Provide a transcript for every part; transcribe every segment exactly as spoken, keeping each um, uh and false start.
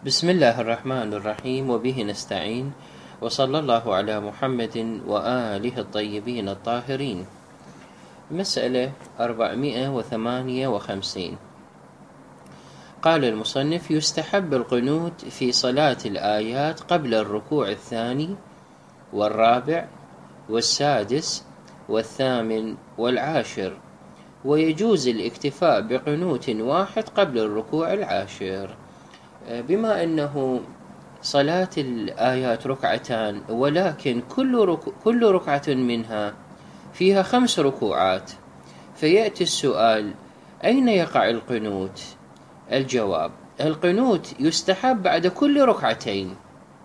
بسم الله الرحمن الرحيم، وبه نستعين، وصلى الله على محمد وآله الطيبين الطاهرين. مسألة أربعمائة وثمانية وخمسين. قال المصنف: يستحب القنوت في صلاة الآيات قبل الركوع الثاني والرابع والسادس والثامن والعاشر، ويجوز الاكتفاء بقنوت واحد قبل الركوع العاشر. بما أنه صلاة الآيات ركعتان، ولكن كل, رك... كل ركعة منها فيها خمس ركوعات، فيأتي السؤال: أين يقع القنوت؟ الجواب: القنوت يستحب بعد كل ركعتين.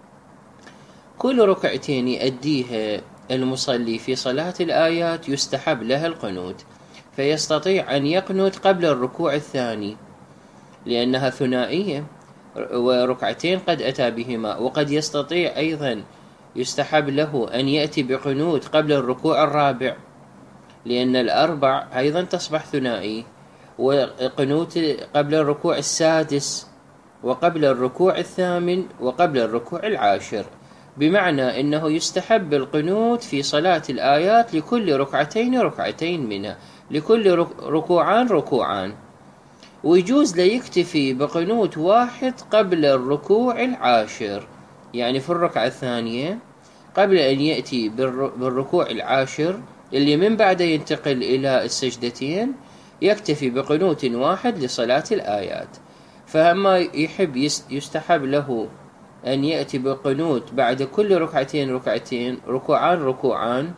كل ركعتين يؤديها المصلي في صلاة الآيات يستحب لها القنوت، فيستطيع أن يقنت قبل الركوع الثاني لأنها ثنائية وركعتين قد أتى بهما، وقد يستطيع أيضا يستحب له أن يأتي بقنوت قبل الركوع الرابع لأن الأربع أيضا تصبح ثنائي، وقنوت قبل الركوع السادس وقبل الركوع الثامن وقبل الركوع العاشر، بمعنى أنه يستحب القنوت في صلاة الآيات لكل ركعتين ركعتين منها، لكل ركوعان ركوعان. ويجوز ليكتفي بقنوت واحد قبل الركوع العاشر، يعني في الركعة الثانية قبل أن يأتي بالركوع العاشر اللي من بعده ينتقل إلى السجدتين، يكتفي بقنوت واحد لصلاة الآيات. فأما يحب يستحب له أن يأتي بقنوت بعد كل ركعتين ركعتين ركوعان ركوعان،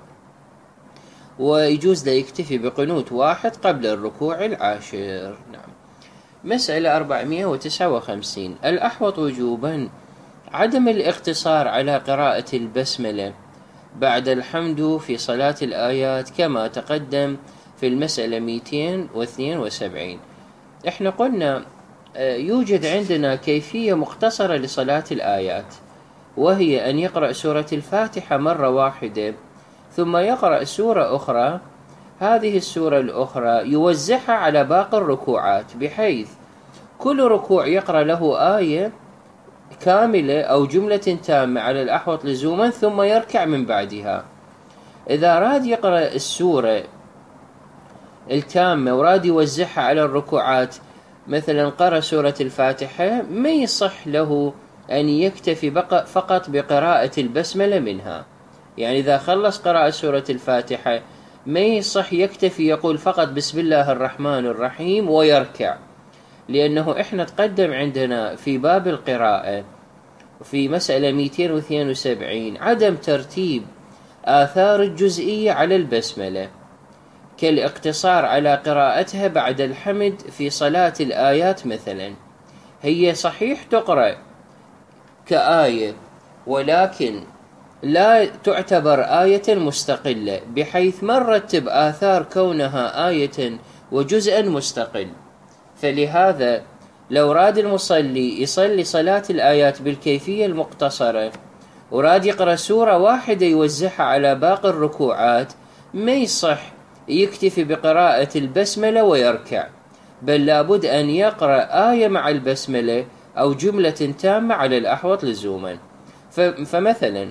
ويجوز ليكتفي بقنوت واحد قبل الركوع العاشر. نعم. مسألة أربعمائة وتسعة وخمسين. الأحوط وجوبا عدم الاقتصار على قراءة البسملة بعد الحمد في صلاة الآيات كما تقدم في المسألة مئتين واثنين وسبعين. احنا قلنا يوجد عندنا كيفية مختصرة لصلاة الآيات، وهي أن يقرأ سورة الفاتحة مرة واحدة ثم يقرأ سورة أخرى، هذه السورة الأخرى يوزعها على باقي الركوعات، بحيث كل ركوع يقرأ له آية كاملة أو جملة تامة على الأحوط لزوما ثم يركع من بعدها. إذا راد يقرأ السورة التامة وراد يوزعها على الركوعات، مثلا قرأ سورة الفاتحة، ما يصح له أن يكتفي فقط بقراءة البسملة منها. يعني إذا خلص قراءة سورة الفاتحة ما يصح يكتفي يقول فقط بسم الله الرحمن الرحيم ويركع، لأنه إحنا تقدم عندنا في باب القراءة في مسألة مئتين واثنين وسبعين عدم ترتيب آثار الجزئية على البسملة، كالاقتصار على قراءتها بعد الحمد في صلاة الآيات. مثلا هي صحيح تقرأ كآية، ولكن لا تعتبر آية مستقلة، بحيث ما نرتب آثار كونها آية وجزءا مستقل. فلهذا لو راد المصلي يصلي صلاة الآيات بالكيفية المقتصرة وراد يقرأ سورة واحدة يوزعها على باقي الركوعات، ما يصح يكتفي بقراءة البسملة ويركع، بل لابد أن يقرأ آية مع البسملة أو جملة تامة على الأحوط لزوما. فمثلا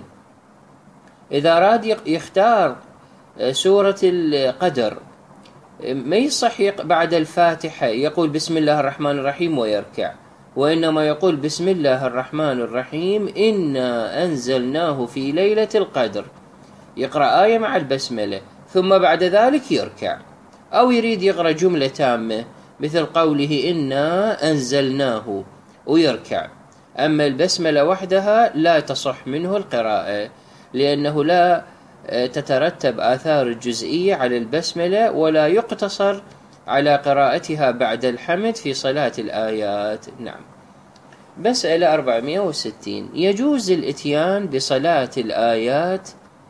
إذا راد يختار سورة القدر، ما يصح بعد الفاتحة يقول بسم الله الرحمن الرحيم ويركع، وإنما يقول بسم الله الرحمن الرحيم إنا أنزلناه في ليلة القدر، يقرأ آية مع البسملة ثم بعد ذلك يركع. أو يريد يقرأ جملة تامة مثل قوله إنا أنزلناه ويركع. أما البسملة وحدها لا تصح منه القراءة، لأنه لا تترتب آثار الجزئية على البسملة، ولا يقتصر على قراءتها بعد الحمد في صلاة الآيات. نعم. مسألة أربعمائة وستين. يجوز الإتيان بصلاة الآيات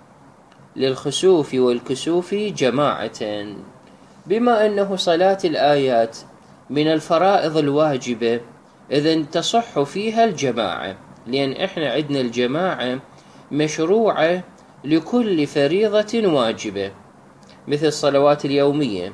للخسوف والكسوف جماعة، بما أنه صلاة الآيات من الفرائض الواجبة، إذن تصح فيها الجماعة، لأن إحنا عندنا الجماعة مشروعة لكل فريضة واجبة، مثل الصلوات اليومية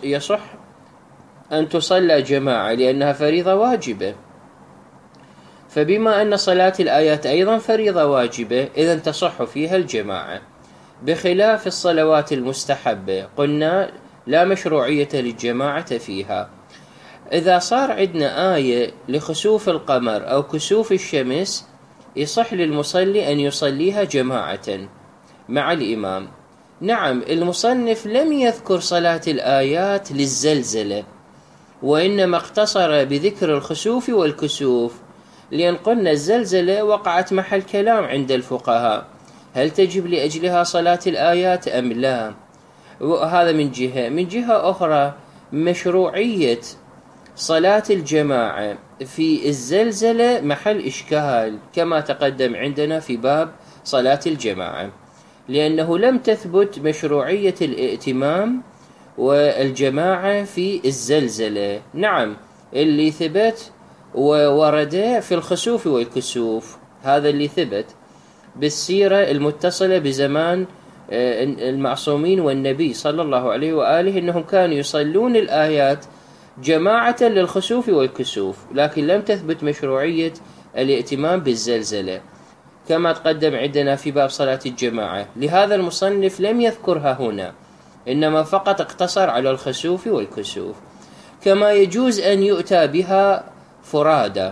يصح أن تصلى جماعة لأنها فريضة واجبة. فبما أن صلاة الآيات أيضا فريضة واجبة إذن تصح فيها الجماعة، بخلاف الصلوات المستحبة قلنا لا مشروعية للجماعة فيها. إذا صار عندنا آية لخسوف القمر أو كسوف الشمس يصح للمصلي أن يصليها جماعة مع الإمام. نعم، المصنف لم يذكر صلاة الآيات للزلزلة، وإنما اقتصر بذكر الخسوف والكسوف، لأن قلنا الزلزلة وقعت محل كلام عند الفقهاء، هل تجب لأجلها صلاة الآيات أم لا؟ وهذا من جهة. من جهة أخرى مشروعية صلاة الجماعة في الزلزلة محل إشكال كما تقدم عندنا في باب صلاة الجماعة، لأنه لم تثبت مشروعية الائتمام والجماعة في الزلزلة. نعم، اللي ثبت وورد في الخسوف والكسوف، هذا اللي ثبت بالسيرة المتصلة بزمان المعصومين والنبي صلى الله عليه وآله، إنهم كانوا يصلون الآيات جماعة للخسوف والكسوف، لكن لم تثبت مشروعية الائتمام بالزلزلة كما تقدم عندنا في باب صلاة الجماعة. لهذا المصنف لم يذكرها هنا، إنما فقط اقتصر على الخسوف والكسوف. كما يجوز أن يؤتى بها فرادى،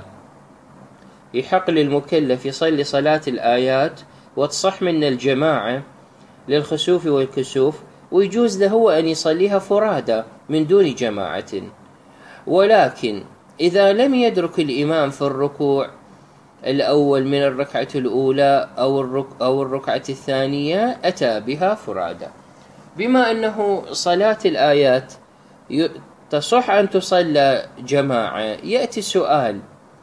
يحق للمكلف يصلي صلاة الآيات وتصح من الجماعة للخسوف والكسوف، ويجوز له أن يصليها فرادى من دون جماعة. ولكن إذا لم يدرك الإمام في الركوع الأول من الركعة الأولى أو الرك أو الركعة الثانية أتى بها فرادى. بما أنه صلاة الآيات تصح أن تصلى جماعة، يأتي السؤال: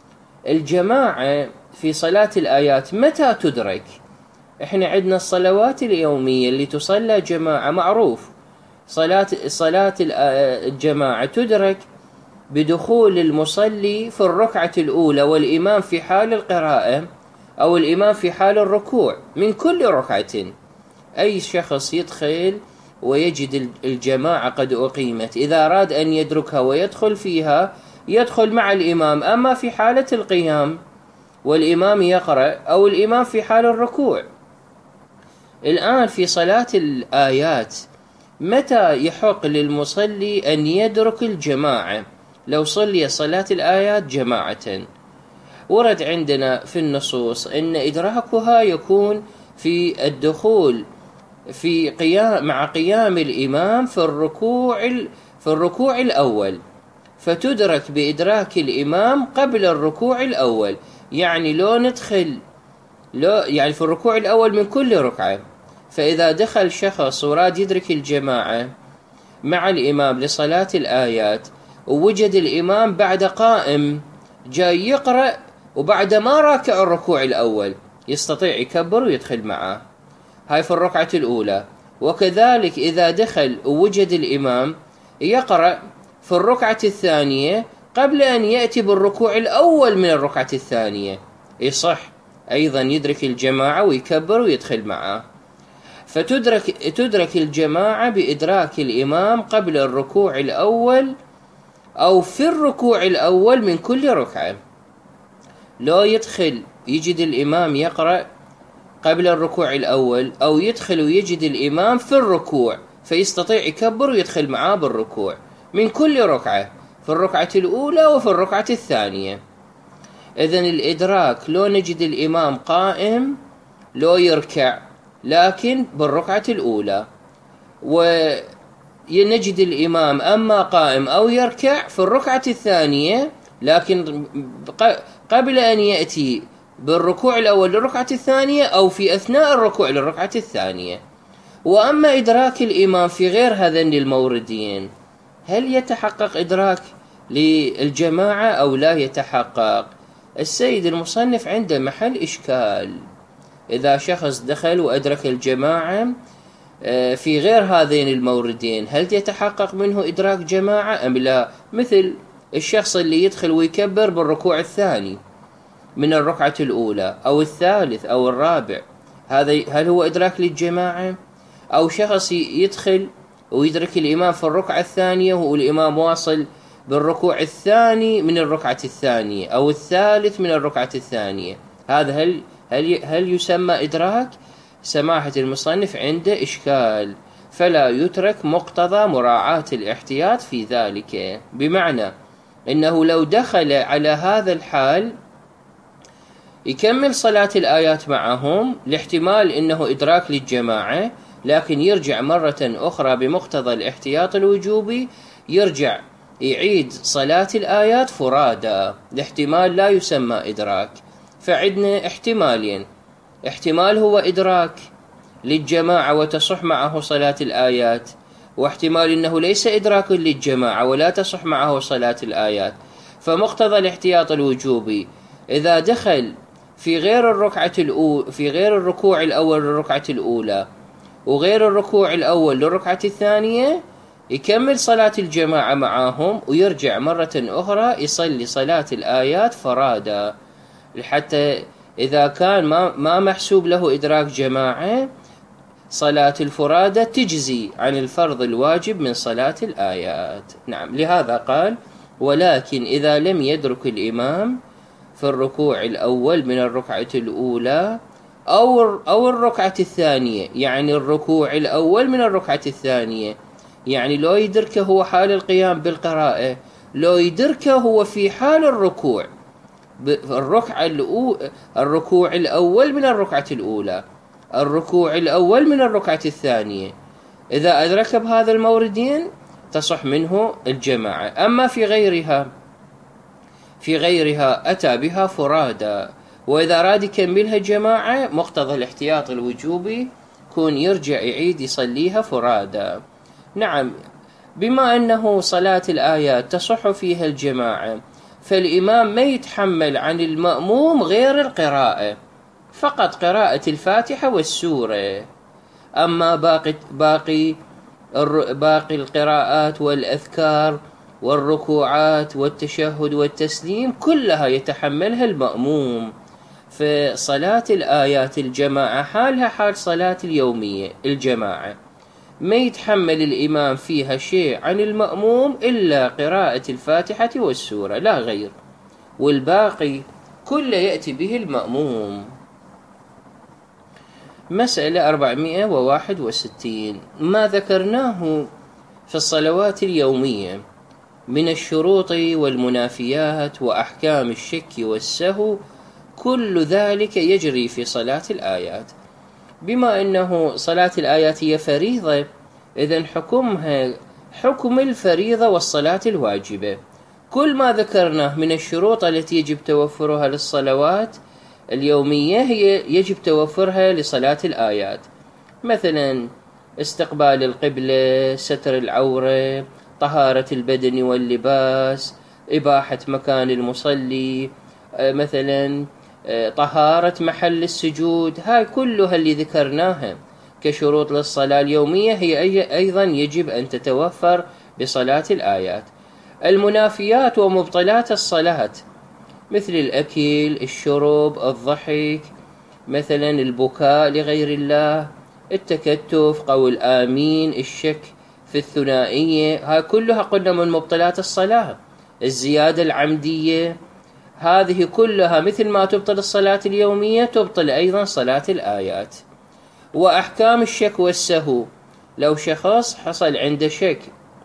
الجماعة في صلاة الآيات متى تدرك؟ إحنا عندنا الصلوات اليومية اللي تصلى جماعة معروف، صلاة صلاة الجماعة تدرك بدخول المصلي في الركعة الأولى والإمام في حال القراءة أو الإمام في حال الركوع من كل ركعة. أي شخص يدخل ويجد الجماعة قد أقيمت، إذا أراد أن يدركها ويدخل فيها يدخل مع الإمام، أما في حالة القيام والإمام يقرأ أو الإمام في حال الركوع. الآن في صلاة الآيات متى يحق للمصلي أن يدرك الجماعة؟ لو صلي صلاة الآيات جماعة، ورد عندنا في النصوص أن إدراكها يكون في الدخول في قيام مع قيام الإمام في الركوع في الركوع الأول، فتدرك بإدراك الإمام قبل الركوع الأول. يعني لو ندخل لو يعني في الركوع الأول من كل ركعة، فإذا دخل شخص وراد يدرك الجماعة مع الإمام لصلاة الآيات ووجد الإمام بعد قائم جاي يقرأ وبعد ما راكع الركوع الأول، يستطيع يكبر ويدخل معه، هاي في الركعة الأولى. وكذلك إذا دخل ووجد الإمام يقرأ في الركعة الثانية قبل أن يأتي بالركوع الأول من الركعة الثانية، يصح أيضا يدرك الجماعة ويكبر ويدخل معه. فتدرك تدرك الجماعة بإدراك الإمام قبل الركوع الأول أو في الركوع الأول من كل ركعة. لو يدخل يجد الإمام يقرأ قبل الركوع الأول، أو يدخل ويجد الإمام في الركوع فيستطيع يكبر ويدخل معاه بالركوع من كل ركعة، في الركعة الأولى وفي الركعة الثانية. إذن الإدراك لو نجد الإمام قائم لو يركع لكن بالركعة الأولى، ونجد الإمام أما قائم أو يركع في الركعة الثانية لكن قبل أن يأتي بالركوع الأول للركعة الثانية أو في أثناء الركوع للركعة الثانية. وأما إدراك الإمام في غير هذين الموردين، هل يتحقق إدراك للجماعة أو لا يتحقق؟ السيد المصنف عنده محل إشكال. إذا شخص دخل وأدرك الجماعة في غير هذين الموردين، هل يتحقق منه إدراك جماعة أم لا؟ مثل الشخص اللي يدخل ويكبر بالركوع الثاني من الركعة الأولى أو الثالث أو الرابع، هذا هل هو إدراك للجماعة؟ أو شخص يدخل ويدرك الإمام في الركعة الثانية والإمام واصل بالركوع الثاني من الركعة الثانية أو الثالث من الركعة الثانية، هذا هل هل هل يسمى إدراك؟ سماحة المصنف عنده إشكال، فلا يترك مقتضى مراعاة الاحتياط في ذلك، بمعنى إنه لو دخل على هذا الحال يكمل صلاة الآيات معهم لاحتمال إنه إدراك للجماعة، لكن يرجع مرة أخرى بمقتضى الاحتياط الوجوبي، يرجع يعيد صلاة الآيات فرادا لاحتمال لا يسمى إدراك. فعندنا احتمالين، احتمال هو إدراك للجماعة وتصح معه صلاة الآيات، واحتمال أنه ليس إدراك للجماعة ولا تصح معه صلاة الآيات. فمقتضى الاحتياط الوجوبي إذا دخل في غير الركعة الأولى في غير الركوع الأول للركعة الأولى وغير الركوع الأول للركعة الثانية، يكمل صلاة الجماعة معهم ويرجع مرة أخرى يصلي صلاة الآيات فرادا، حتى إذا كان ما ما محسوب له إدراك جماعة صلاة الفرادة تجزي عن الفرض الواجب من صلاة الآيات. نعم، لهذا قال: ولكن إذا لم يدرك الإمام في الركوع الأول من الركعة الأولى أو أو الركعة الثانية، يعني الركوع الأول من الركعة الثانية، يعني لو يدركه هو حال القيام بالقراءة، لو يدركه هو في حال الركوع الركعة الأولى الركوع الأول من الركعة الأولى الركوع الأول من الركعة الثانية، إذا أدرك بهذا الموردين تصح منه الجماعة. أما في غيرها في غيرها أتى بها فرادا، وإذا أراد يكملها جماعة مقتضى الاحتياط الوجوبي كون يرجع يعيد يصليها فرادا. نعم، بما أنه صلاة الآيات تصح فيها الجماعة، فالإمام ما يتحمل عن المأموم غير القراءة، فقط قراءة الفاتحة والسورة. أما باقي باقي باقي القراءات والأذكار والركوعات والتشهد والتسليم كلها يتحملها المأموم. فصلاة الآيات الجماعة حالها حال صلاة اليومية الجماعة، ما يتحمل الإمام فيها شيء عن المأموم إلا قراءة الفاتحة والسورة لا غير، والباقي كله يأتي به المأموم. مسألة أربعمائة وواحد وستين: ما ذكرناه في الصلوات اليومية من الشروط والمنافيات وأحكام الشك والسهو، كل ذلك يجري في صلاة الآيات. بما أنه صلاة الآيات هي فريضة، إذن حكمها حكم الفريضة والصلاة الواجبة. كل ما ذكرناه من الشروط التي يجب توفرها للصلوات اليومية هي يجب توفرها لصلاة الآيات، مثلا استقبال القبلة، ستر العورة، طهارة البدن واللباس، إباحة مكان المصلي، مثلا طهارة محل السجود. هاي كلها اللي ذكرناها كشروط للصلاة اليومية هي أيضا يجب أن تتوفر بصلاة الآيات. المنافيات ومبطلات الصلاة مثل الأكل، الشرب، الضحك، مثلا البكاء لغير الله، التكتف، قول آمين، الشك في الثنائية، هاي كلها قلنا من مبطلات الصلاة. الزيادة العمدية، هذه كلها مثل ما تبطل الصلاة اليومية تبطل أيضا صلاة الآيات. وأحكام الشك والسهو، لو شخص حصل عنده شك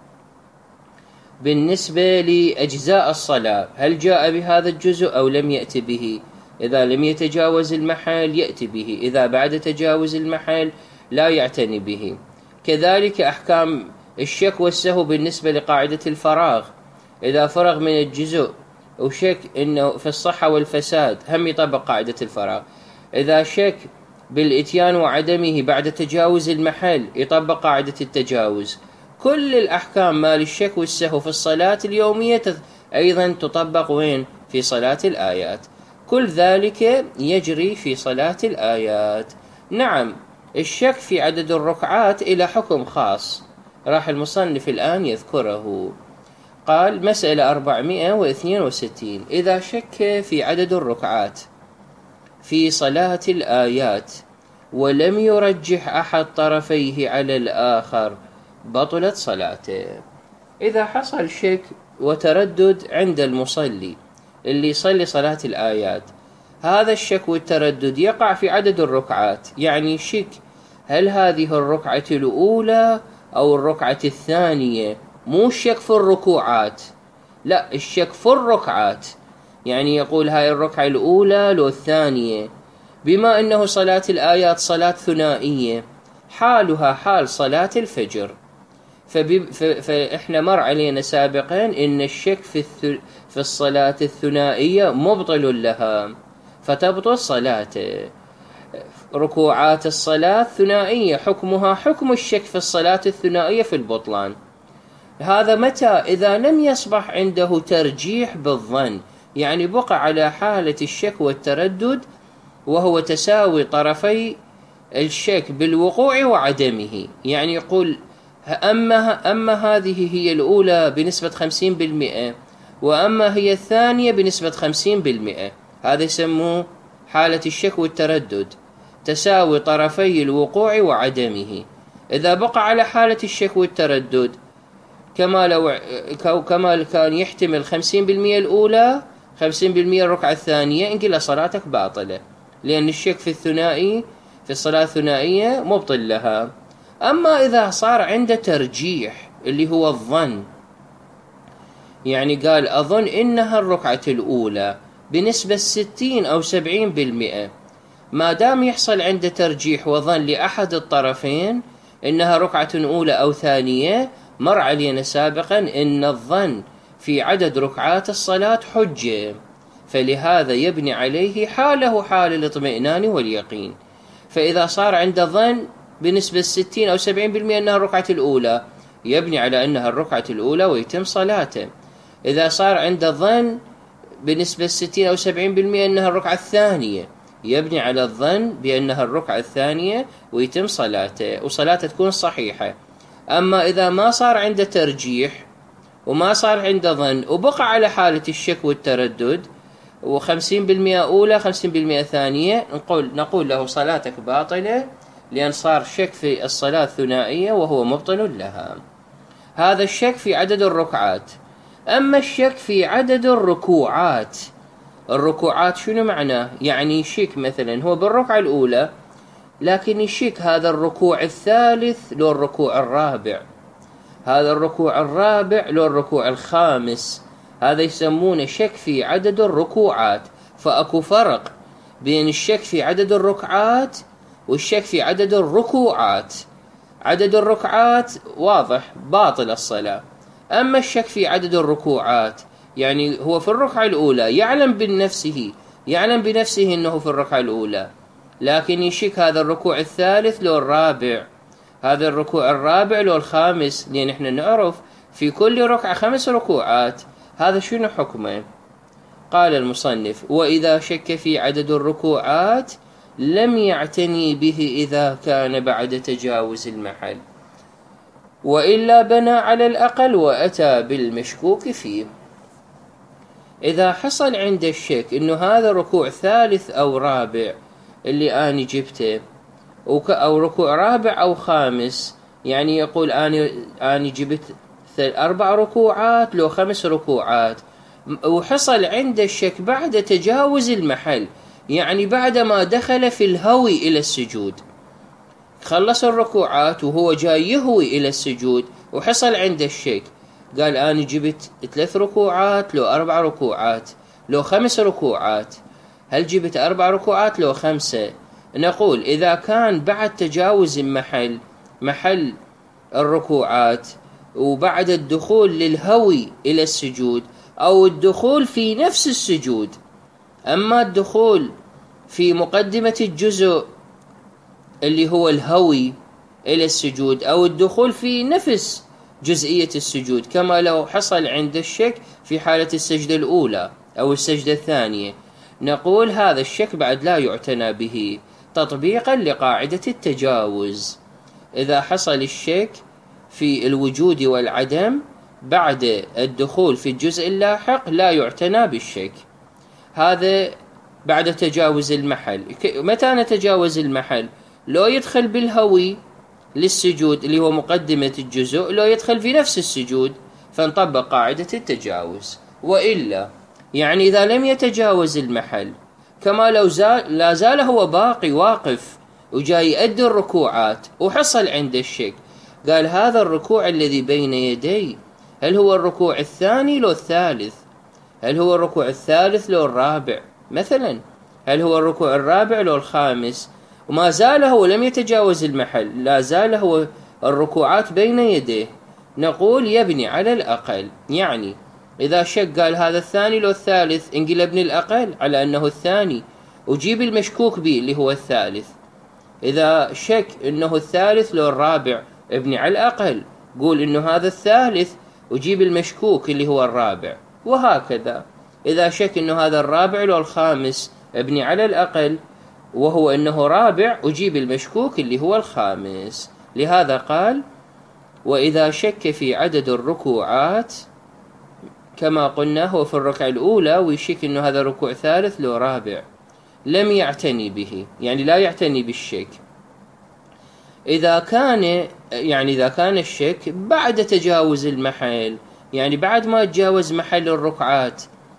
بالنسبة لأجزاء الصلاة، هل جاء بهذا الجزء أو لم يأتي به، إذا لم يتجاوز المحل يأتي به، إذا بعد تجاوز المحل لا يعتني به. كذلك أحكام الشك والسهو بالنسبة لقاعدة الفراغ، إذا فرغ من الجزء وشك إنه في الصحة والفساد هم يطبق قاعدة الفراغ، إذا شك بالإتيان وعدمه بعد تجاوز المحل يطبق قاعدة التجاوز. كل الأحكام مال الشك والسهو في الصلاة اليومية أيضا تطبق وين؟ في صلاة الآيات. كل ذلك يجري في صلاة الآيات. نعم، الشك في عدد الركعات إلى حكم خاص راح المصنف الآن يذكره. قال: مسألة أربعمائة واثنين وستين: إذا شك في عدد الركعات في صلاة الآيات ولم يرجح أحد طرفيه على الآخر بطلت صلاته. إذا حصل شك وتردد عند المصلي اللي يصلي صلاة الآيات. هذا الشك والتردد يقع في عدد الركعات، يعني شك هل هذه الركعة الأولى أو الركعة الثانية، مو الشك في الركوعات، لا الشك في الركعات، يعني يقول هاي الركعة الأولى لو الثانية. بما أنه صلاة الآيات صلاة ثنائية حالها حال صلاة الفجر، فإحنا مر علينا سابقا إن الشك في, الث... في الصلاة الثنائية مبطل لها، فتبطل صلاته. ركوعات الصلاة الثنائية حكمها حكم الشك في الصلاة الثنائية في البطلان. هذا متى؟ إذا لم يصبح عنده ترجيح بالظن، يعني بقى على حالة الشك والتردد، وهو تساوي طرفي الشك بالوقوع وعدمه. يعني يقول أما, أما هذه هي الأولى بنسبة خمسين بالمئة، وأما هي الثانية بنسبة خمسين بالمئة. هذا يسموه حالة الشك والتردد، تساوي طرفي الوقوع وعدمه. إذا بقى على حالة الشك والتردد كما لو كما كان يحتمل خمسين بالمئة الأولى خمسين بالمئة الركعة الثانية، نقول له صلاتك باطلة، لأن الشك في الثنائي في الصلاة الثنائية مبطل لها. أما إذا صار عنده ترجيح اللي هو الظن، يعني قال أظن إنها الركعة الأولى بنسبة ستين أو سبعين بالمئة، ما دام يحصل عنده ترجيح وظن لأحد الطرفين إنها ركعة أولى أو ثانية، مر علينا سابقا إن الظن في عدد ركعات الصلاة حجة، فلهذا يبني عليه حاله حال الاطمئنان واليقين. فإذا صار عنده ظن بنسبة ستين أو سبعين بالمئة أنها الركعة الأولى، يبني على أنها الركعة الأولى ويتم صلاته. إذا صار عنده ظن بنسبة ستين أو سبعين بالمئة أنها الركعة الثانية، يبني على الظن بأنها الركعة الثانية ويتم صلاته، وصلاته تكون صحيحة. أما إذا ما صار عنده ترجيح وما صار عنده ظن، وبقى على حالة الشك والتردد، وخمسين بالمئة أولى خمسين بالمئة ثانية، نقول, نقول له صلاتك باطلة، لأن صار شك في الصلاة الثنائية وهو مبطل لها. هذا الشك في عدد الركعات. أما الشك في عدد الركوعات، الركوعات شنو معناه؟ يعني شك مثلا هو بالركعة الأولى، لكن يشك هذا الركوع الثالث لو الركوع الرابع، هذا الركوع الرابع لو الركوع الخامس. هذا يسمونه شك في عدد الركوعات. فأكو فرق بين الشك في عدد الركعات والشك في عدد الركوعات. عدد الركعات واضح باطل الصلاة. أما الشك في عدد الركوعات، يعني هو في الركعة الأولى يعلم بنفسه يعلم بنفسه أنه في الركعة الأولى، لكن يشك هذا الركوع الثالث لو الرابع، هذا الركوع الرابع لو الخامس، لأن احنا نعرف في كل ركعة خمس ركوعات. هذا شنو حكمه؟ قال المصنف: وإذا شك في عدد الركوعات لم يعتني به إذا كان بعد تجاوز المحل، وإلا بنى على الأقل وأتى بالمشكوك فيه. إذا حصل عند الشك إنه هذا ركوع ثالث أو رابع اللي أنا جبته، أو ركوع رابع أو خامس، يعني يقول أنا أنا جبت أربع ركوعات لو خمس ركوعات، وحصل عند الشك بعد تجاوز المحل، يعني بعد ما دخل في الهوي إلى السجود، خلص الركوعات وهو جاي يهوي إلى السجود، وحصل عند الشك، قال أنا جبت ثلاث ركوعات لو أربع ركوعات لو خمس ركوعات، هل جبت أربع ركوعات لو خمسة؟ نقول إذا كان بعد تجاوز المحل محل الركوعات، وبعد الدخول للهوي إلى السجود، أو الدخول في نفس السجود، أما الدخول في مقدمة الجزء اللي هو الهوي إلى السجود، أو الدخول في نفس جزئية السجود، كما لو حصل عند الشك في حالة السجدة الأولى أو السجدة الثانية، نقول هذا الشك بعد لا يعتنى به، تطبيقا لقاعدة التجاوز. إذا حصل الشك في الوجود والعدم بعد الدخول في الجزء اللاحق لا يعتنى بالشك. هذا بعد تجاوز المحل. متى نتجاوز المحل؟ لو يدخل بالهوي للسجود اللي هو مقدمة الجزء، لو يدخل في نفس السجود فنطبق قاعدة التجاوز. وإلا يعني إذا لم يتجاوز المحل كما لو زال لا زال هو باقي واقف وجاي يؤدي الركوعات وحصل عند الشك، قال هذا الركوع الذي بين يدي هل هو الركوع الثاني لو الثالث؟ هل هو الركوع الثالث لو الرابع مثلا؟ هل هو الركوع الرابع لو الخامس؟ وما زال هو لم يتجاوز المحل، لا زال هو الركوعات بين يديه، نقول يبني على الأقل. يعني إذا شك قال هذا الثاني لو الثالث، انقلبني الأقل على أنه الثاني وجيب المشكوك به اللي هو الثالث. إذا شك أنه الثالث لو الرابع، ابني على الأقل، قول أنه هذا الثالث وجيب المشكوك اللي هو الرابع. وهكذا إذا شك أنه هذا الرابع لو الخامس، ابني على الأقل وهو أنه رابع وجيب المشكوك اللي هو الخامس. لهذا قال وإذا شك في عدد الركوعات كما قلنا هو في الركعة الأولى ويشك أنه هذا ركوع ثالث لو رابع، لم يعتني به، يعني لا يعتني بالشك. إذا كان يعني إذا كان الشك بعد تجاوز المحل، يعني بعد ما تجاوز محل الركعات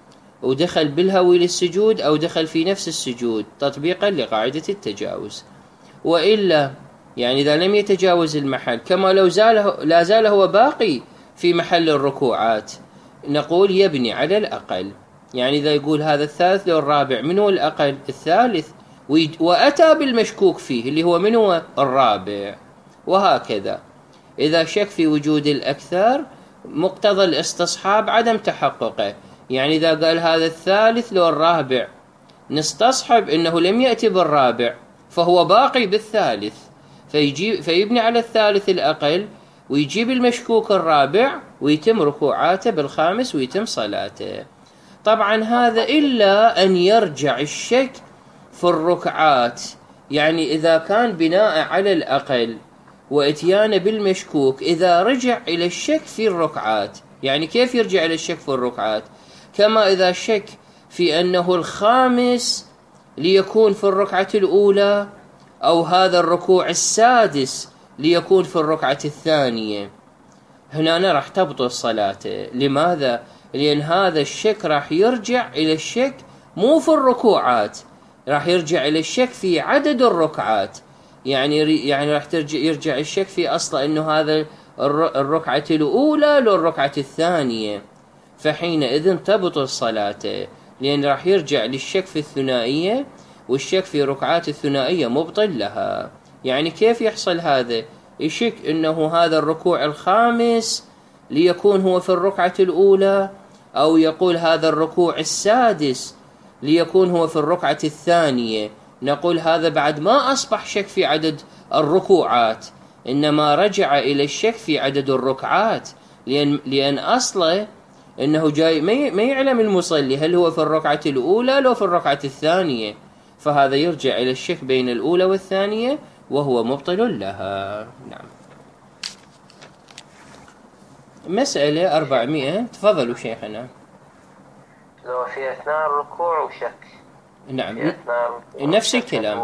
ودخل بالهوي للسجود أو دخل في نفس السجود تطبيقا لقاعدة التجاوز. وإلا يعني إذا لم يتجاوز المحل كما لو زال لا زال هو باقي في محل الركوعات، نقول يبني على الأقل. يعني إذا يقول هذا الثالث لو الرابع، من هو الأقل؟ الثالث، وأتى بالمشكوك فيه اللي هو من هو الرابع. وهكذا إذا شك في وجود الأكثر مقتضى الاستصحاب عدم تحققه، يعني إذا قال هذا الثالث لو الرابع نستصحب أنه لم يأتي بالرابع فهو باقي بالثالث، فيجيب فيبني على الثالث الأقل ويجيب المشكوك الرابع ويتم ركوعاته بالخامس ويتم صلاته. طبعا هذا إلا أن يرجع الشك في الركعات، يعني إذا كان بناء على الأقل وإتيان بالمشكوك، إذا رجع إلى الشك في الركعات. يعني كيف يرجع إلى الشك في الركعات؟ كما إذا شك في أنه الخامس ليكون في الركعة الأولى أو هذا الركوع السادس ليكون في الركعة الثانية، هنا راح تبطل صلاته. لماذا؟ لأن هذا الشك راح يرجع إلى الشك مو في الركوعات، راح يرجع إلى الشك في عدد الركعات. يعني يعني راح ترجع يرجع الشك في أصلا إنه هذا الركعة الأولى لو الركعة الثانية، فحينئذ تبطل صلاته، لأن راح يرجع للشك في الثنائية، والشك في ركعات الثنائية مبطل لها. يعني كيف يحصل هذا؟ يشك إنه هذا الركوع الخامس ليكون هو في الركعة الأولى، أو يقول هذا الركوع السادس ليكون هو في الركعة الثانية، نقول هذا بعد ما أصبح شك في عدد الركوعات، إنما رجع إلى الشك في عدد الركعات، لأن, لأن أصله إنه جاي ما يعلم المصلي هل هو في الركعة الأولى لو في الركعة الثانية، فهذا يرجع إلى الشك بين الأولى والثانية وهو مبطل لها. نعم. مسألة أربعمائة، تفضلوا شيخنا. لو في أثناء الركوع وشك. نعم، نفس الكلام،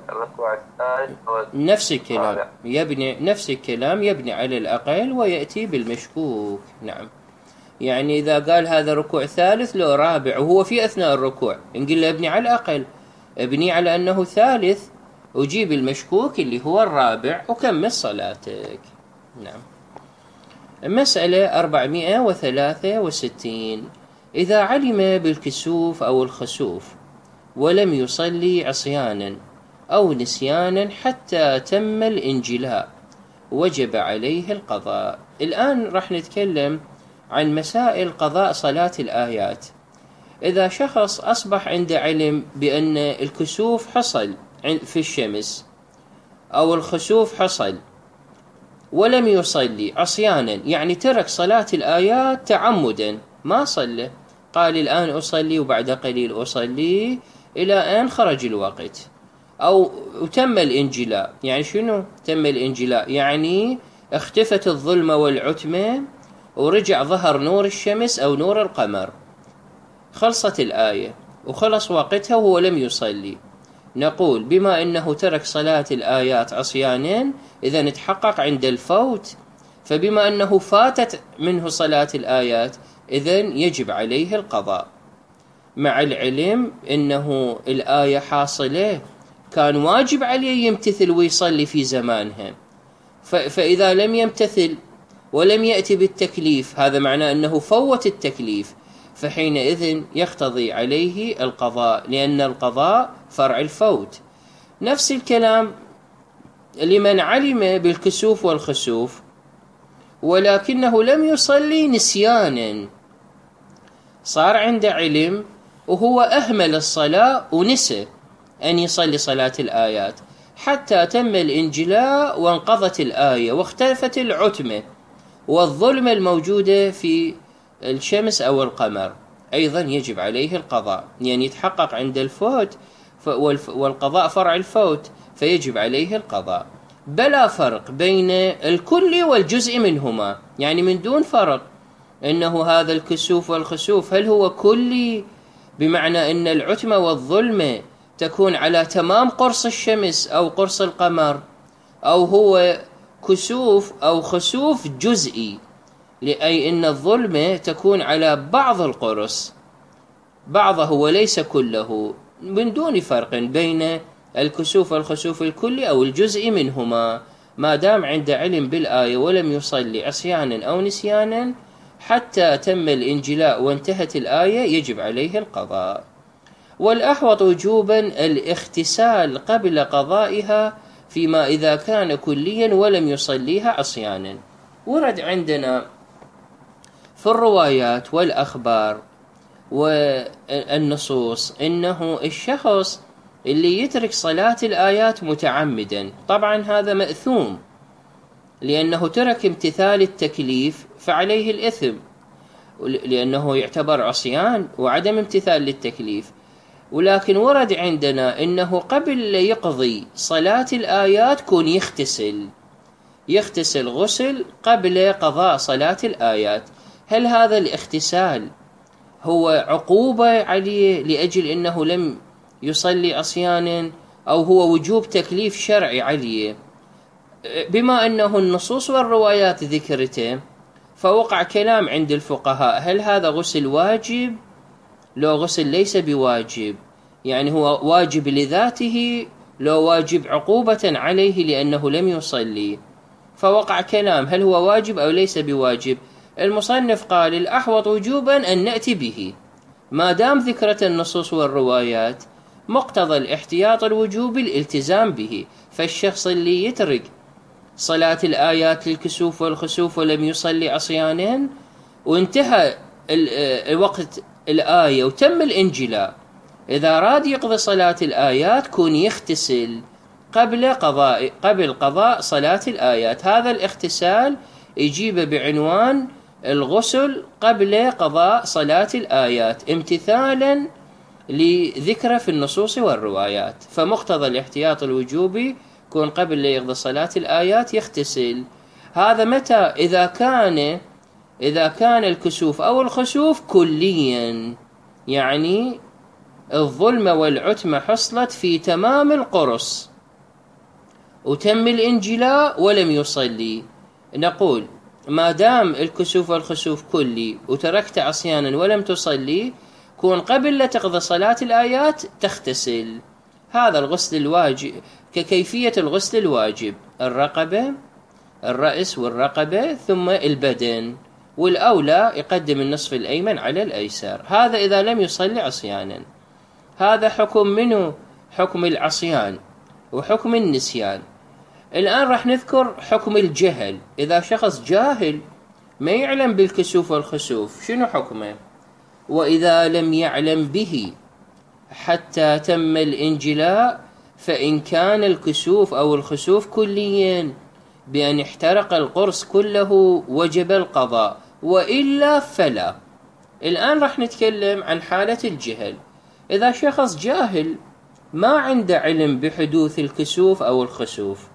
نفس الكلام يبني نفس الكلام يبني على الأقل ويأتي بالمشكوك. نعم، يعني إذا قال هذا ركوع ثالث لو رابع وهو في أثناء الركوع، نقول له ابني على الأقل، ابني على أنه ثالث وجيب المشكوك اللي هو الرابع وكمل صلاتك. نعم. مسألة أربعمائة وثلاثة وستين، إذا علم بالكسوف أو الخسوف ولم يصلي عصيانا أو نسيانا حتى تم الانجلاء وجب عليه القضاء. الآن راح نتكلم عن مسائل قضاء صلاة الآيات. إذا شخص أصبح عنده علم بأن الكسوف حصل في الشمس أو الخسوف حصل ولم يصلي عصيانا، يعني ترك صلاة الآيات تعمدا ما صلى، قال الآن أصلي وبعد قليل أصلي إلى أن خرج الوقت، أو تم الانجلاء. يعني شنو تم الانجلاء؟ يعني اختفت الظلمة والعتمة ورجع ظهر نور الشمس أو نور القمر، خلصت الآية وخلص وقتها وهو لم يصلي. نقول بما أنه ترك صلاة الآيات عصيانا، إذا نتحقق عند الفوت فبما أنه فاتت منه صلاة الآيات إذن يجب عليه القضاء، مع العلم أنه الآية حاصلة كان واجب عليه يمتثل ويصلي في زمانها، فإذا لم يمتثل ولم يأتي بالتكليف هذا معناه أنه فوت التكليف، فحينئذ يقتضي عليه القضاء، لأن القضاء فرع الفوت. نفس الكلام لمن علم بالكسوف والخسوف ولكنه لم يصلي نسيانا، صار عنده علم وهو أهمل الصلاة ونسى أن يصلي صلاة الآيات حتى تم الانجلاء وانقضت الآية واختلفت العتمة والظلمة الموجودة في الشمس أو القمر، أيضا يجب عليه القضاء، يعني يتحقق عند الفوت والقضاء فرع الفوت فيجب عليه القضاء، بلا فرق بين الكل والجزء منهما، يعني من دون فرق أنه هذا الكسوف والخسوف هل هو كلي بمعنى أن العتمة والظلمة تكون على تمام قرص الشمس أو قرص القمر، أو هو كسوف أو خسوف جزئي، لأي أن الظلمة تكون على بعض القرص بعضه وليس كله، من دون فرق بين الكسوف والخسوف الكلي أو الجزء منهما، ما دام عند علم بالآية ولم يصلي عصيانا أو نسيانا حتى تم الانجلاء وانتهت الآية يجب عليه القضاء. والأحوط وجوبا الاغتسال قبل قضائها فيما إذا كان كليا ولم يصليها عصيانا. ورد عندنا في الروايات والأخبار والنصوص إنه الشخص اللي يترك صلاة الآيات متعمدا طبعا هذا مأثوم، لأنه ترك امتثال التكليف فعليه الإثم، لأنه يعتبر عصيان وعدم امتثال للتكليف. ولكن ورد عندنا إنه قبل يقضي صلاة الآيات كون يغتسل يغتسل غسل قبل قضاء صلاة الآيات. هل هذا الاغتسال هو عقوبة عليه لأجل أنه لم يصلي عصيانا، أو هو وجوب تكليف شرعي عليه؟ بما أنه النصوص والروايات ذكرته فوقع كلام عند الفقهاء، هل هذا غسل واجب لو غسل ليس بواجب؟ يعني هو واجب لذاته لو واجب عقوبة عليه لأنه لم يصلي، فوقع كلام هل هو واجب أو ليس بواجب. المصنف قال الأحوط وجوبا أن نأتي به ما دام ذكرت النصوص والروايات، مقتضى الاحتياط الوجوب الالتزام به. فالشخص اللي يترك صلاة الآيات للكسوف والخسوف ولم يصلي عصيانا وانتهى الوقت الآية وتم الانجلاء، إذا راد يقضي صلاة الآيات كون يغتسل قبل قضاء قبل قضاء صلاة الآيات. هذا الاغتسال يجيب بعنوان الغسل قبل قضاء صلاة الآيات امتثالا لذكر في النصوص والروايات. فمقتضى الاحتياط الوجوبي كون قبل يقضي صلاة الآيات يغتسل. هذا متى؟ إذا كان إذا كان الكسوف أو الخسوف كليا، يعني الظلمة والعتمة حصلت في تمام القرص وتم الانجلاء ولم يصلي، نقول ما دام الكسوف والخسوف كلي وتركت عصيانا ولم تصلي كون قبل لا تقضي صلاة الآيات تغتسل. هذا الغسل الواجب ككيفية الغسل الواجب: الرقبة، الرأس والرقبة، ثم البدن، والأولى يقدم النصف الأيمن على الأيسر. هذا إذا لم يصلي عصيانا. هذا حكم منه حكم العصيان وحكم النسيان. الآن راح نذكر حكم الجهل. إذا شخص جاهل ما يعلم بالكسوف والخسوف شنو حكمه؟ وإذا لم يعلم به حتى تم الانجلاء، فإن كان الكسوف أو الخسوف كليا بأن احترق القرص كله وجب القضاء، وإلا فلا. الآن راح نتكلم عن حالة الجهل. إذا شخص جاهل ما عنده علم بحدوث الكسوف أو الخسوف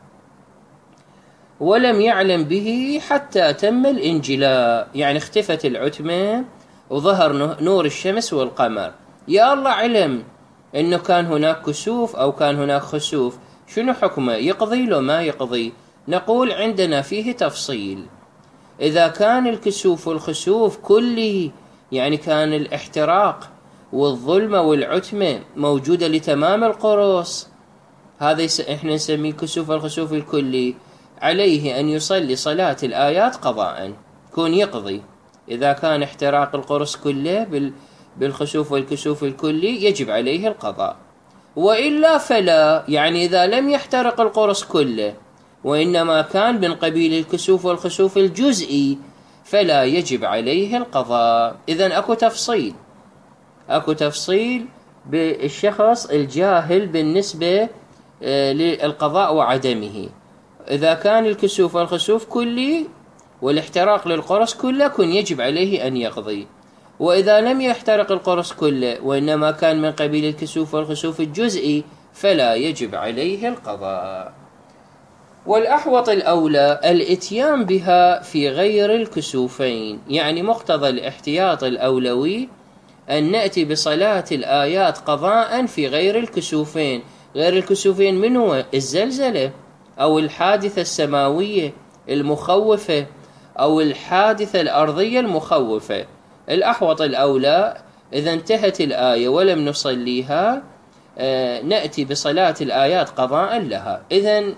ولم يعلم به حتى تم الانجلاء، يعني اختفت العتمة وظهر نور الشمس والقمر، يا الله علم إنه كان هناك كسوف أو كان هناك خسوف، شنو حكمه؟ يقضي لو ما يقضي؟ نقول عندنا فيه تفصيل. إذا كان الكسوف والخسوف كله، يعني كان الاحتراق والظلمة والعتمة موجودة لتمام القرص، هذا احنا نسميه الكسوف والخسوف الكلي، عليه أن يصلي صلاة الآيات قضاء، كون يقضي. إذا كان احتراق القرص كله بالخسوف والكسوف الكلي يجب عليه القضاء، وإلا فلا، يعني إذا لم يحترق القرص كله وإنما كان من قبيل الكسوف والخسوف الجزئي فلا يجب عليه القضاء. إذن أكو تفصيل أكو تفصيل بالشخص الجاهل بالنسبة للقضاء وعدمه. إذا كان الكسوف والخسوف كلي والاحتراق للقرص كله كن يجب عليه أن يقضي، وإذا لم يحترق القرص كله وإنما كان من قبيل الكسوف والخسوف الجزئي فلا يجب عليه القضاء. والأحوط الأولى الإتيان بها في غير الكسوفين، يعني مقتضى الاحتياط الأولوي أن نأتي بصلاة الآيات قضاء في غير الكسوفين. غير الكسوفين من هو؟ الزلزلة أو الحادثة السماوية المخوفة أو الحادثة الأرضية المخوفة. الأحوط الأولى إذا انتهت الآية ولم نصليها آه نأتي بصلاة الآيات قضاء لها. إذن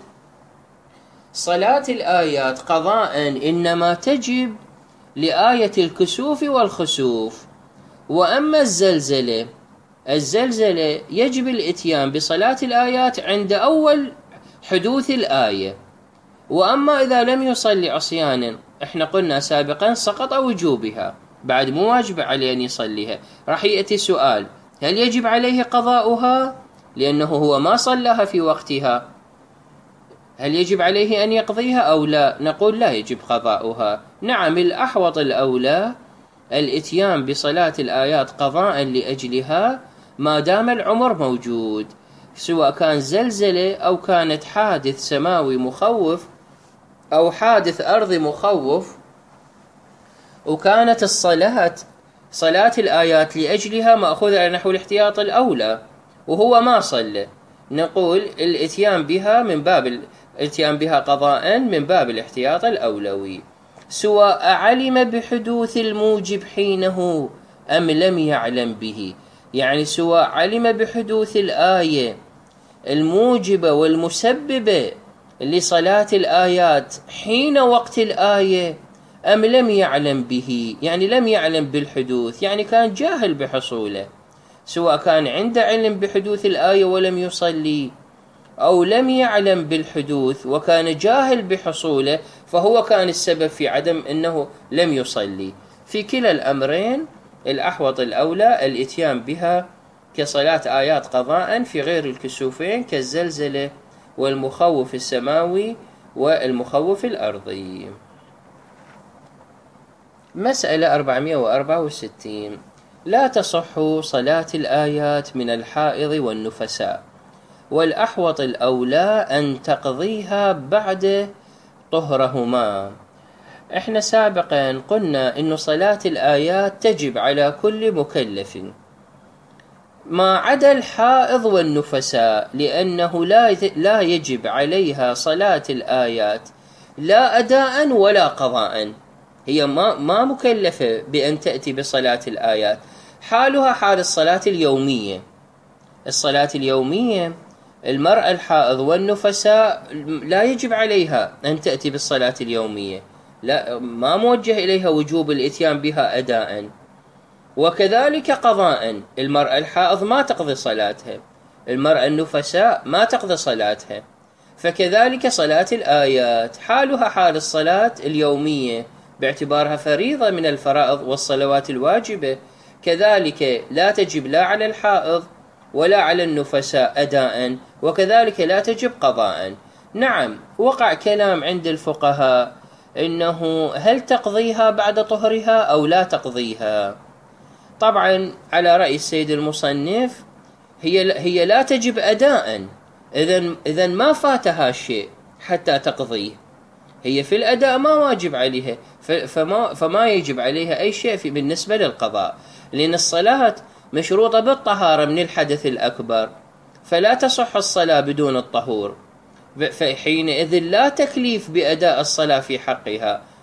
صلاة الآيات قضاء إنما تجب لآية الكسوف والخسوف. وأما الزلزلة الزلزلة يجب الإتيان بصلاة الآيات عند أول حدوث الآية. وأما إذا لم يصلي عصيانا، احنا قلنا سابقا سقط وجوبها، بعد مو واجب عليه أن يصليها. راح يأتي سؤال: هل يجب عليه قضاؤها لأنه هو ما صلىها في وقتها؟ هل يجب عليه أن يقضيها أو لا؟ نقول لا يجب قضاؤها. نعم، الأحوط الأولى الإتيان بصلاة الآيات قضاء لأجلها ما دام العمر موجود، سواء كان زلزلة أو كانت حادث سماوي مخوف أو حادث أرضي مخوف، وكانت الصلاة صلاة الآيات لأجلها مأخوذة على نحو الاحتياط الأولى وهو ما صلى، نقول الإتيان بها من باب الإتيان بها قضاء من باب الاحتياط الأولوي، سواء علم بحدوث الموجب حينه أم لم يعلم به. يعني سواء علم بحدوث الآية الموجبة والمسببة لصلاة الآيات حين وقت الآية أم لم يعلم به، يعني لم يعلم بالحدوث، يعني كان جاهل بحصوله، سواء كان عنده علم بحدوث الآية ولم يصلي، أو لم يعلم بالحدوث وكان جاهل بحصوله فهو كان السبب في عدم أنه لم يصلي. في كلا الأمرين الأحوط الأولى الإتيان بها كصلاة آيات قضاء في غير الكسوفين كالزلزلة والمخوف السماوي والمخوف الأرضي. مسألة أربعمائة وأربعة وستين: لا تصح صلاة الآيات من الحائض والنفساء، والأحوط الأولى أن تقضيها بعد طهرهما. احنا سابقا قلنا إن صلاة الآيات تجب على كل مكلف ما عدا الحائض والنفساء، لأنه لا لا يجب عليها صلاة الآيات لا أداء ولا قضاء، هي ما ما مكلفة بأن تأتي بصلاة الآيات. حالها حال الصلاة اليومية. الصلاة اليومية المرأة الحائض والنفساء لا يجب عليها أن تأتي بالصلاة اليومية، لا ما موجه إليها وجوب الإتيان بها أداء، وكذلك قضاء. المرأة الحائض ما تقضي صلاتها، المرأة النفساء ما تقضي صلاتها، فكذلك صلاة الآيات حالها حال الصلاة اليومية باعتبارها فريضة من الفرائض والصلوات الواجبة، كذلك لا تجب لا على الحائض ولا على النفساء أداء، وكذلك لا تجب قضاء. نعم، وقع كلام عند الفقهاء إنه هل تقضيها بعد طهرها أو لا تقضيها. طبعا على رأي السيد المصنف هي هي لا تجب أداء، إذن إذن ما فاتها شيء حتى تقضيه، هي في الأداء ما واجب عليها، فما فما يجب عليها أي شيء في بالنسبة للقضاء، لأن الصلاة مشروطة بالطهارة من الحدث الأكبر، فلا تصح الصلاة بدون الطهور، فحينئذ لا تكليف بأداء الصلاة في حقها،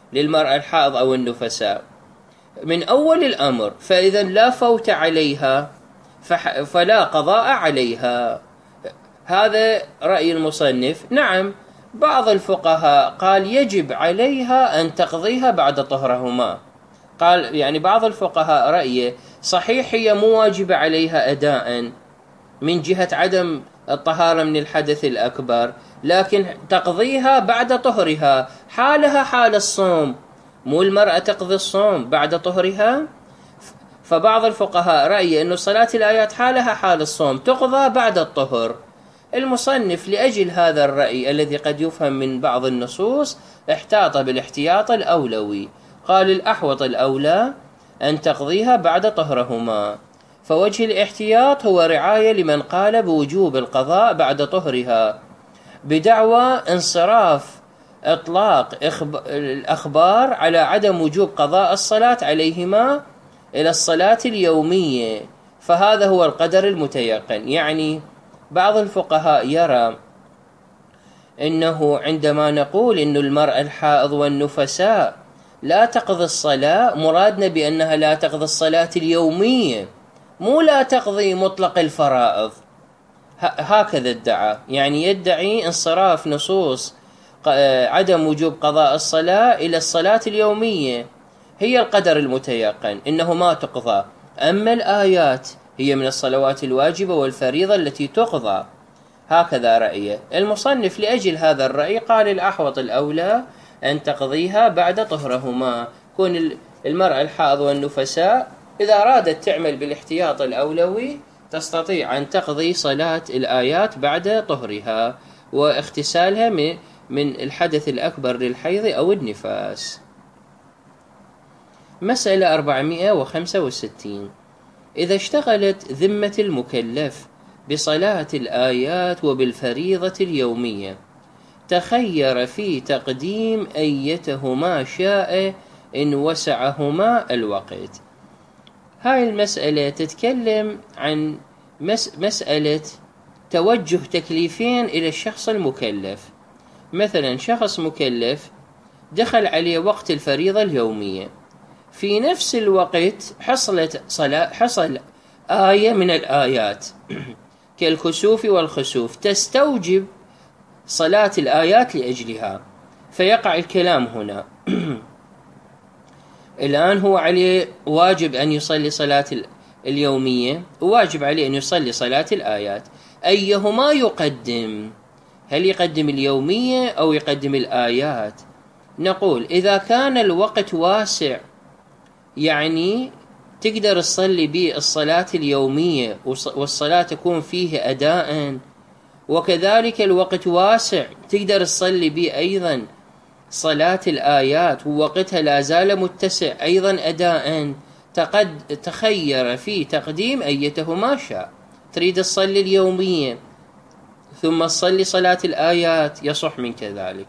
للمرأة الحائض أو النفساء من أول الأمر، فإذا لا فوت عليها فلا قضاء عليها. هذا رأي المصنف. نعم، بعض الفقهاء قال يجب عليها أن تقضيها بعد طهرهما. قال يعني بعض الفقهاء رأيه صحيح هي مو واجب عليها أداء من جهة عدم الطهارة من الحدث الأكبر، لكن تقضيها بعد طهرها، حالها حال الصوم، مو المرأة تقضي الصوم بعد طهرها. فبعض الفقهاء رأيه أن صلاة الآيات حالها حال الصوم تقضى بعد الطهر. المصنف لأجل هذا الرأي الذي قد يفهم من بعض النصوص احتاط بالاحتياط الأولوي، قال الأحوط الأولى أن تقضيها بعد طهرهما. فوجه الاحتياط هو رعاية لمن قال بوجوب القضاء بعد طهرها بدعوى انصراف إطلاق الأخبار على عدم وجوب قضاء الصلاة عليهما إلى الصلاة اليومية، فهذا هو القدر المتيقن. يعني بعض الفقهاء يرى إنه عندما نقول إن المرأة الحائض والنفساء لا تقضي الصلاة، مرادنا بأنها لا تقضي الصلاة اليومية، مو لا تقضي مطلق الفرائض. هكذا ادعى، يعني يدعي انصراف نصوص عدم وجوب قضاء الصلاة إلى الصلاة اليومية، هي القدر المتيقن إنه ما تقضى. أما الآيات هي من الصلوات الواجبة والفريضة التي تقضى. هكذا رأيه المصنف. لأجل هذا الرأي قال الأحوط الأولى أن تقضيها بعد طهرهما. كون المرأة الحائض والنفساء إذا أرادت تعمل بالاحتياط الأولوي تستطيع أن تقضي صلاة الآيات بعد طهرها واغتسالها من الحدث الأكبر للحيض أو النفاس. مسألة أربعمائة وخمسة وستين. إذا اشتغلت ذمة المكلف بصلاة الآيات وبالفريضة اليومية تخير في تقديم أيتهما شاء إن وسعهما الوقت. هاي المسألة تتكلم عن مس مسألة توجه تكليفين إلى الشخص المكلف. مثلا شخص مكلف دخل عليه وقت الفريضة اليومية، في نفس الوقت حصلت صلاة حصل آية من الآيات كالكسوف والخسوف تستوجب صلاة الآيات لأجلها، فيقع الكلام هنا. الآن هو عليه واجب أن يصلي صلاة اليومية وواجب عليه أن يصلي صلاة الآيات، أيهما يقدم؟ هل يقدم اليومية أو يقدم الآيات؟ نقول إذا كان الوقت واسع، يعني تقدر تصلي به الصلاة اليومية والصلاة تكون فيه أداء، وكذلك الوقت واسع تقدر تصلي به أيضا صلاة الآيات ووقتها لا زال متسع أيضا أداء، تقد تخير في تقديم أيتهما شاء. تريد تصلي اليومية ثم تصلي صلاة الآيات يصح من كذلك،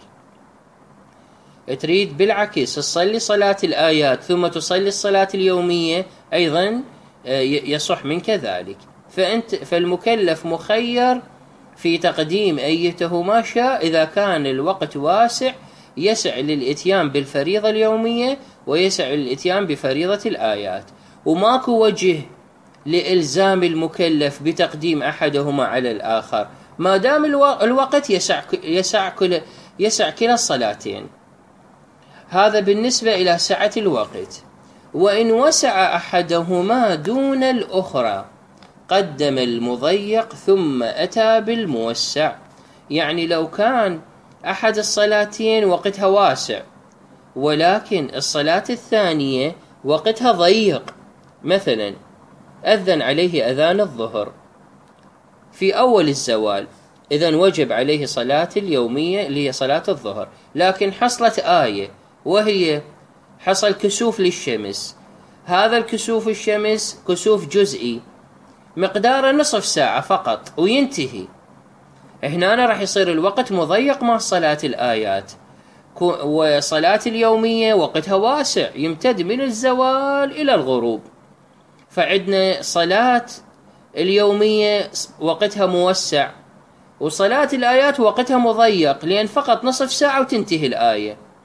تريد بالعكس تصلي صلاة الآيات ثم تصلي الصلاة اليومية أيضا يصح من كذلك. فأنت فالمكلف مخير في تقديم أيتهما شاء إذا كان الوقت واسع يسع للإتيان بالفريضة اليومية ويسع للإتيان بفريضة الآيات، وماكو وجه لإلزام المكلف بتقديم أحدهما على الآخر ما دام الوقت يسع يسع كل يسع كلا الصلاتين. هذا بالنسبة إلى سعة الوقت. وإن وسع أحدهما دون الأخرى قدم المضيق ثم أتى بالموسع. يعني لو كان أحد الصلاتين وقتها واسع ولكن الصلاة الثانية وقتها ضيق، مثلا أذن عليه أذان الظهر في أول الزوال، إذن وجب عليه صلاة اليومية اللي هي صلاة الظهر، لكن حصلت آية وهي حصل كسوف للشمس. هذا الكسوف الشمس كسوف جزئي مقداره نصف ساعة فقط وينتهي، هنا راح يصير الوقت مضيق مع صلاة الآيات. وصلاة اليومية وقتها واسع يمتد من الزوال إلى الغروب، فعندنا صلاة اليومية وقتها موسع وصلاة الآيات وقتها مضيق لأن فقط نصف ساعة وتنتهي الآية.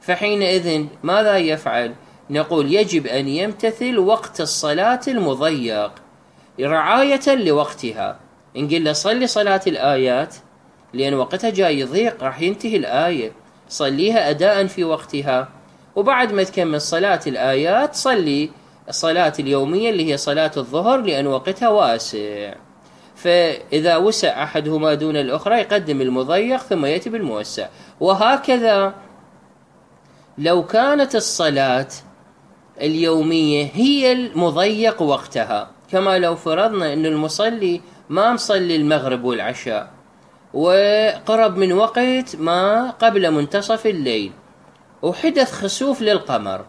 فحينئذ ماذا يفعل؟ نقول يجب أن يمتثل وقت الصلاة المضيق رعاية لوقتها. إن قلنا صلي صلاة الآيات لأن وقتها جاي يضيق راح ينتهي الآية، صليها أداء في وقتها، وبعد ما تكمل صلاة الآيات صلي الصلاة اليومية اللي هي صلاة الظهر لأن وقتها واسع. فإذا وسع أحدهما دون الأخرى يقدم المضيق ثم يأتي بالموسع. وهكذا لو كانت الصلاة اليومية هي المضيق وقتها، كما لو فرضنا أن المصلي ما مصلي المغرب والعشاء وقرب من وقت ما قبل منتصف الليل وحدث خسوف للقمر،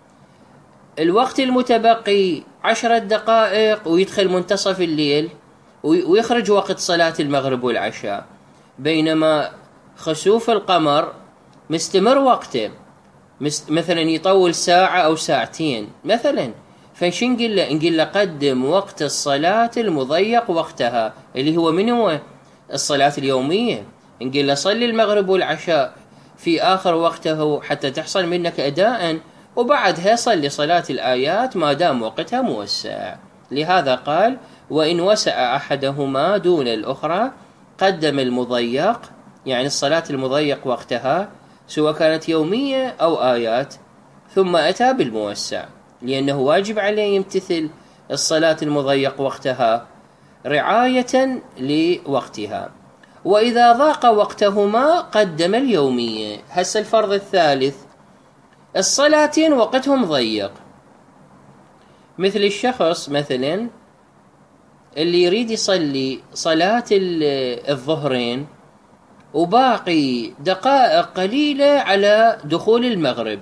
الوقت المتبقي عشرة دقائق ويدخل منتصف الليل ويخرج وقت صلاة المغرب والعشاء، بينما خسوف القمر مستمر وقته، مثلا يطول ساعة أو ساعتين مثلا. فشن نقول له؟ نقول له قدم وقت الصلاة المضيق وقتها اللي هو من هو الصلاة اليومية. نقول له صلي المغرب والعشاء في آخر وقته حتى تحصل منك أداء، وبعدها صلي صلاة الآيات ما دام وقتها موسع. لهذا قال وإن وسع أحدهما دون الأخرى قدم المضيق، يعني الصلاة المضيق وقتها سواء كانت يومية أو آيات، ثم أتى بالموسع لأنه واجب عليه يمتثل الصلاة المضيق وقتها رعاية لوقتها. وإذا ضاق وقتهما قدم اليومية. هسه الفرض الثالث، الصلاتين وقتهم ضيق، مثل الشخص مثلا اللي يريد يصلي صلاة الظهرين وباقي دقائق قليلة على دخول المغرب،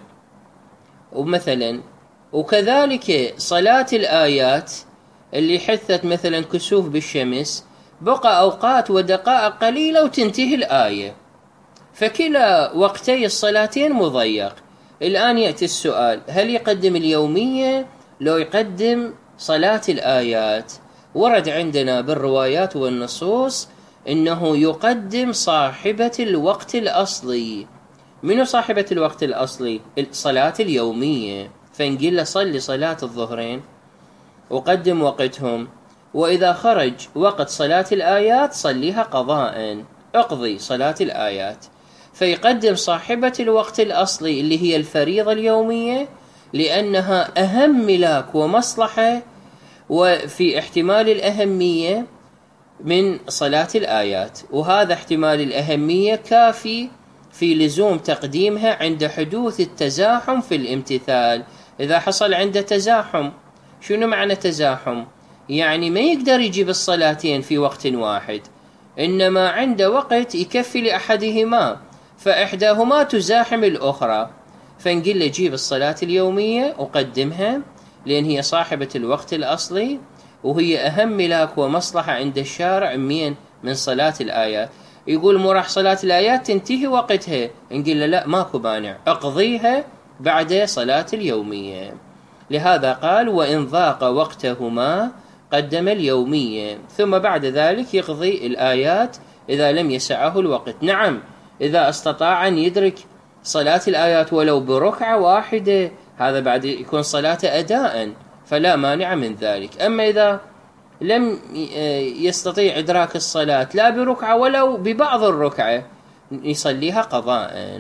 ومثلا وكذلك صلاة الآيات اللي حثت مثلا كسوف بالشمس بقى أوقات ودقائق قليلة وتنتهي الآية، فكلا وقتي الصلاتين مضيق. الآن يأتي السؤال، هل يقدم اليومية لو يقدم صلاة الآيات؟ ورد عندنا بالروايات والنصوص إنه يقدم صاحبة الوقت الأصلي. من صاحبة الوقت الأصلي؟ الصلاة اليومية. فنقول له صلي صلاة الظهرين وقدم وقتهم، وإذا خرج وقت صلاة الآيات صليها قضاء، اقضي صلاة الآيات. فيقدم صاحبة الوقت الأصلي اللي هي الفريضة اليومية لأنها أهم ملاك ومصلحة وفي احتمال الأهمية من صلاة الآيات، وهذا احتمال الأهمية كافي في لزوم تقديمها عند حدوث التزاحم في الامتثال. إذا حصل عنده تزاحم، شنو معنى تزاحم؟ يعني ما يقدر يجيب الصلاتين في وقت واحد، إنما عنده وقت يكفي لأحدهما فإحداهما تزاحم الأخرى، فنقول له جيب الصلاة اليومية وقدمها لأن هي صاحبة الوقت الأصلي وهي أهم ملاك ومصلحة عند الشارع من من صلاة الآيات. يقول مو راح صلاة الآيات تنتهي وقتها، نقول له لا ماكو مانع، اقضيها بعد صلاة اليومية. لهذا قال وإن ضاق وقتهما قدم اليومية، ثم بعد ذلك يقضي الآيات إذا لم يسعه الوقت. نعم إذا استطاع أن يدرك صلاة الآيات ولو بركعة واحدة هذا بعد يكون صلاة أداء فلا مانع من ذلك. أما إذا لم يستطيع إدراك الصلاة لا بركعة ولو ببعض الركعة يصليها قضاء.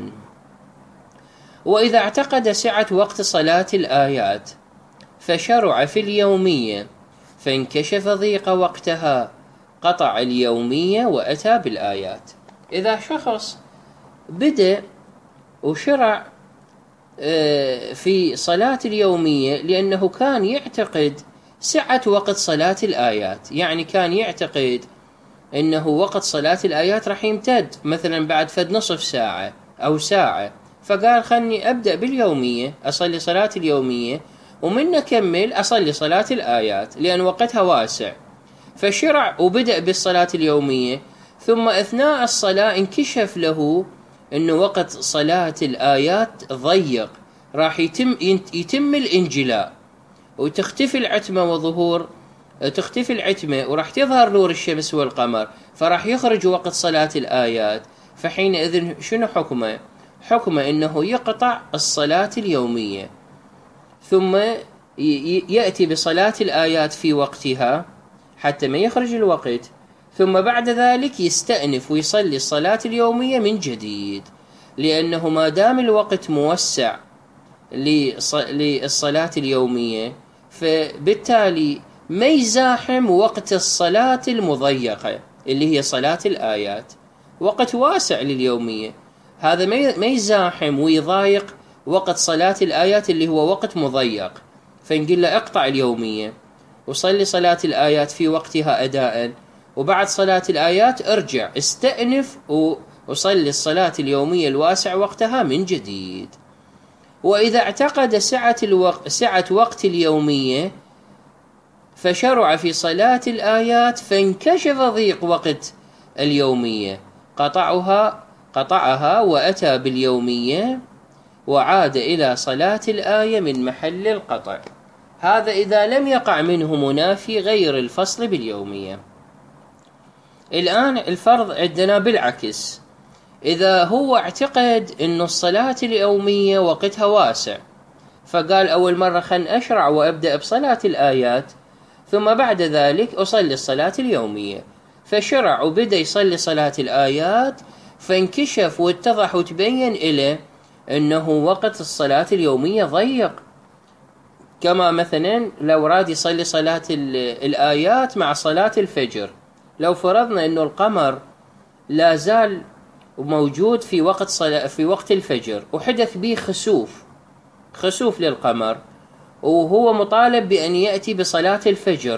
وإذا اعتقد سعة وقت صلاة الآيات فشرع في اليومية فانكشف ضيق وقتها قطع اليومية وأتى بالآيات. إذا شخص بدأ وشرع في صلاة اليومية لأنه كان يعتقد سعة وقت صلاة الآيات، يعني كان يعتقد أنه وقت صلاة الآيات رح يمتد مثلا بعد فد نصف ساعة أو ساعة، فقال خلني أبدأ باليومية أصلي صلاة اليومية ومن نكمل أصلي صلاة الآيات لأن وقتها واسع. فشرع وبدأ بالصلاة اليومية، ثم أثناء الصلاة انكشف له أنه وقت صلاة الآيات ضيق، راح يتم يتم الانجلاء وتختفي العتمة وظهور تختفي العتمة وراح تظهر نور الشمس والقمر، فراح يخرج وقت صلاة الآيات. فحينئذ شنو حكمه؟ حكم أنه يقطع الصلاة اليومية، ثم يأتي بصلاة الآيات في وقتها حتى ما يخرج الوقت، ثم بعد ذلك يستأنف ويصلي الصلاة اليومية من جديد، لأنه ما دام الوقت موسع للصلاة اليومية فبالتالي ما يزاحم وقت الصلاة المضيقة اللي هي صلاة الآيات. وقت واسع لليومية، هذا ما يزاحم ويضايق وقت صلاة الآيات اللي هو وقت مضيق، فنقول له اقطع اليومية وصلي صلاة الآيات في وقتها أداء، وبعد صلاة الآيات ارجع استأنف وصلي الصلاة اليومية الواسع وقتها من جديد. وإذا اعتقد سعة, الوقت سعة وقت اليومية فشرع في صلاة الآيات فانكشف ضيق وقت اليومية قطعها قطعها وأتى باليومية وعاد إلى صلاة الآية من محل القطع. هذا إذا لم يقع منه منافي غير الفصل باليومية. الآن الفرض عندنا بالعكس، إذا هو اعتقد أن الصلاة اليومية وقتها واسع، فقال أول مرة خل أشرع وأبدأ بصلاة الآيات ثم بعد ذلك أصلي الصلاة اليومية، فشرع وبدأ يصلي صلاة الآيات فانكشف واتضح وتبين إليه أنه وقت الصلاة اليومية ضيق. كما مثلا لو راد يصلي صلاة الآيات مع صلاة الفجر، لو فرضنا أنه القمر لا زال موجود في وقت صلاة في وقت الفجر وحدث به خسوف خسوف للقمر وهو مطالب بأن يأتي بصلاة الفجر،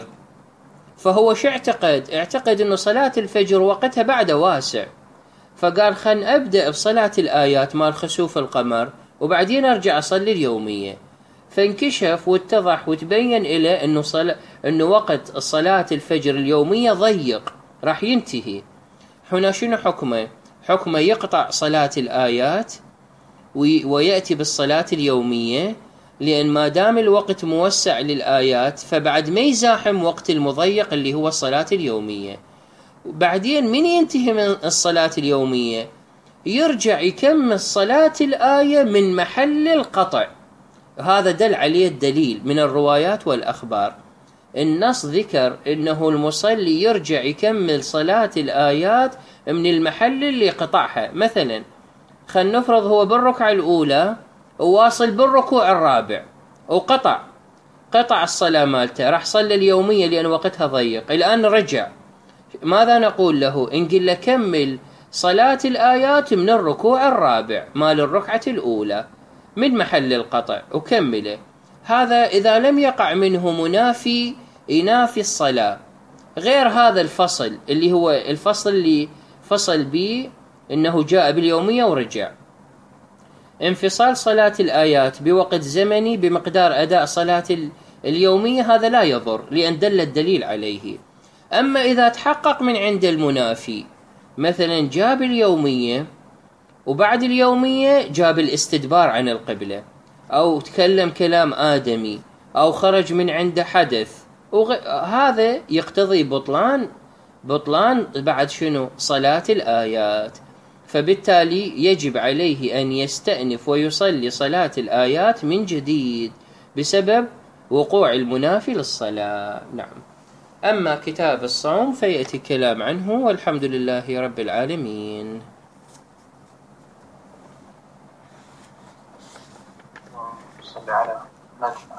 فهو شو اعتقد؟ اعتقد أنه صلاة الفجر وقتها بعد واسع، فقال خل أبدأ بصلاة الآيات مال خسوف القمر وبعدين أرجع أصلي اليومية، فانكشف واتضح وتبين إليه أنه, صلا... أنه وقت صلاة الفجر اليومية ضيق راح ينتهي. هنا شنو حكمه؟ حكمه يقطع صلاة الآيات وي... ويأتي بالصلاة اليومية، لأن ما دام الوقت موسع للآيات فبعد ما يزاحم وقت المضيق اللي هو الصلاة اليومية. بعدين من ينتهي من الصلاة اليومية يرجع يكمل صلاة الآية من محل القطع. هذا دل عليه الدليل من الروايات والأخبار. النص ذكر إنه المصلي يرجع يكمل صلاة الآيات من المحل اللي قطعها. مثلا خلينا نفرض هو بالركعة الأولى وواصل بالركوع الرابع وقطع قطع الصلاة مالته، راح صلى اليومية لأن وقتها ضيق. الآن رجع، ماذا نقول له؟ إنقل له كمل صلاة الآيات من الركوع الرابع مال الركعة الأولى من محل القطع وكمله. هذا إذا لم يقع منه منافي ينافي الصلاة. غير هذا الفصل اللي هو الفصل اللي فصل به إنه جاء باليومية ورجع، انفصال صلاة الآيات بوقت زمني بمقدار أداء صلاة اليومية هذا لا يضر لأن دل الدليل عليه. أما إذا تحقق من عند المنافي، مثلا جاب اليومية وبعد اليومية جاب الاستدبار عن القبلة، أو تكلم كلام آدمي، أو خرج من عنده حدث، هذا يقتضي بطلان بطلان بعد شنو؟ صلاة الآيات. فبالتالي يجب عليه أن يستأنف ويصلي صلاة الآيات من جديد بسبب وقوع المنافي للصلاة. نعم. أما كتاب الصوم فيأتي كلام عنه، والحمد لله رب العالمين. صلى على